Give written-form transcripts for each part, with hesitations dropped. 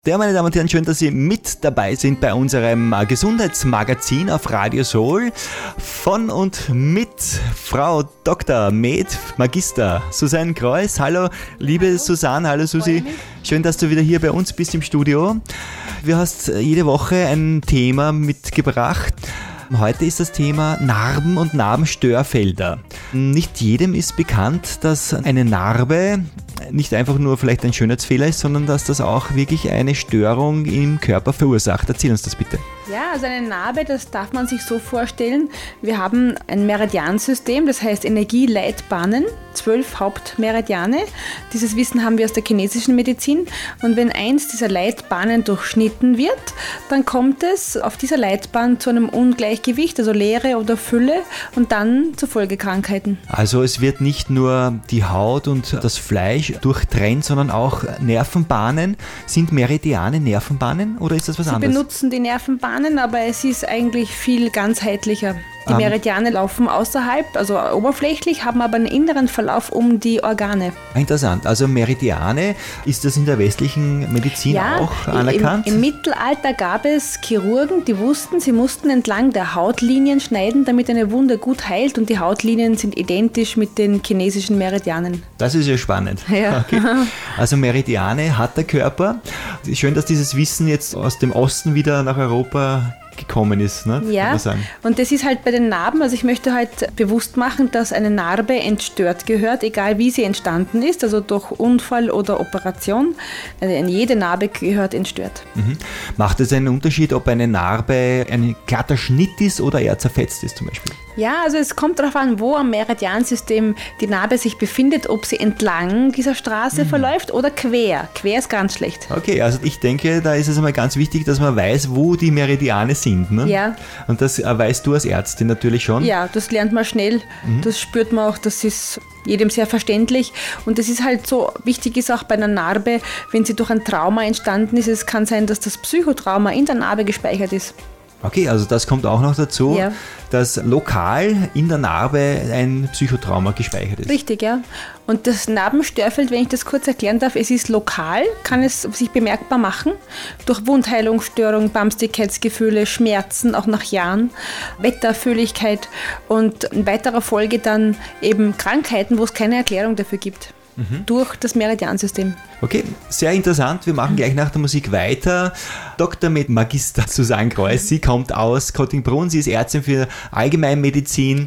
Ja, meine Damen und Herren, schön, dass Sie mit dabei sind bei unserem Gesundheitsmagazin auf Radio Soul von und mit Frau Dr. Med Magister Susanne Kreuss. Hallo, liebe Susanne, hallo Susi. Schön, dass du wieder hier bei uns bist im Studio. Du hast jede Woche ein Thema mitgebracht. Heute ist das Thema Narben und Narbenstörfelder. Nicht jedem ist bekannt, dass eine Narbe nicht einfach nur vielleicht ein Schönheitsfehler ist, sondern dass das auch wirklich eine Störung im Körper verursacht. Erzähl uns das bitte. Ja, also eine Narbe, das darf man sich so vorstellen. Wir haben ein Meridiansystem, das heißt Energieleitbahnen, 12 Hauptmeridiane. Dieses Wissen haben wir aus der chinesischen Medizin. Und wenn eins dieser Leitbahnen durchschnitten wird, dann kommt es auf dieser Leitbahn zu einem Ungleichgewicht, also Leere oder Fülle und dann zu Folgekrankheiten. Also es wird nicht nur die Haut und das Fleisch durchtrennt, sondern auch Nervenbahnen. Sind Meridiane Nervenbahnen oder ist das was anderes? Sie benutzen die Nervenbahnen, aber es ist eigentlich viel ganzheitlicher. Die Meridiane laufen außerhalb, also oberflächlich, haben aber einen inneren Verlauf um die Organe. Interessant. Also Meridiane, ist das in der westlichen Medizin auch anerkannt? Im Mittelalter gab es Chirurgen, die wussten, sie mussten entlang der Hautlinien schneiden, damit eine Wunde gut heilt, und die Hautlinien sind identisch mit den chinesischen Meridianen. Das ist ja spannend. Ja. Okay. Also Meridiane hat der Körper. Schön, dass dieses Wissen jetzt aus dem Osten wieder nach Europa gekommen ist, ne? Ja, und das ist halt bei den Narben, also ich möchte halt bewusst machen, dass eine Narbe entstört gehört, egal wie sie entstanden ist, also durch Unfall oder Operation. Also jede Narbe gehört entstört. Mhm. Macht es einen Unterschied, ob eine Narbe ein glatter Schnitt ist oder eher zerfetzt ist zum Beispiel? Ja, also es kommt darauf an, wo am Meridiansystem die Narbe sich befindet, ob sie entlang dieser Straße verläuft oder quer. Quer ist ganz schlecht. Okay, also ich denke, da ist es einmal ganz wichtig, dass man weiß, wo die Meridiane sind. Ne? Ja. Und das weißt du als Ärztin natürlich schon. Ja, das lernt man schnell. Das spürt man auch, das ist jedem sehr verständlich. Und das ist halt so, wichtig ist auch bei einer Narbe, wenn sie durch ein Trauma entstanden ist, es kann sein, dass das Psychotrauma in der Narbe gespeichert ist. Okay, also das kommt auch noch dazu, dass lokal in der Narbe ein Psychotrauma gespeichert ist. Richtig, ja. Und das Narbenstörfeld, wenn ich das kurz erklären darf, es ist lokal, kann es sich bemerkbar machen, durch Wundheilungsstörung, Bamstigkeitsgefühle, Schmerzen, auch nach Jahren, Wetterfühligkeit und in weiterer Folge dann eben Krankheiten, wo es keine Erklärung dafür gibt. Durch das Meridiansystem. Okay, sehr interessant. Wir machen gleich nach der Musik weiter. Dr. Med Magister Susanne Kreuss, sie kommt aus Kottingbrunn, sie ist Ärztin für Allgemeinmedizin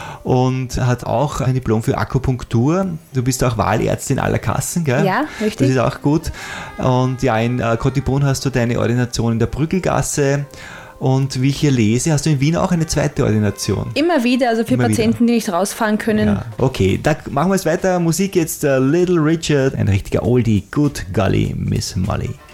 und hat auch ein Diplom für Akupunktur. Du bist auch Wahlärztin aller Kassen, gell? Ja, richtig. Das ist auch gut. Und ja, in Kottingbrunn hast du deine Ordination in der Brüggelgasse. Und wie ich hier lese, hast du in Wien auch eine zweite Ordination? Immer wieder, also für Patienten, die nicht rausfahren können. Ja. Okay, da machen wir es weiter. Musik jetzt, Little Richard, ein richtiger Oldie, Good Golly, Miss Molly.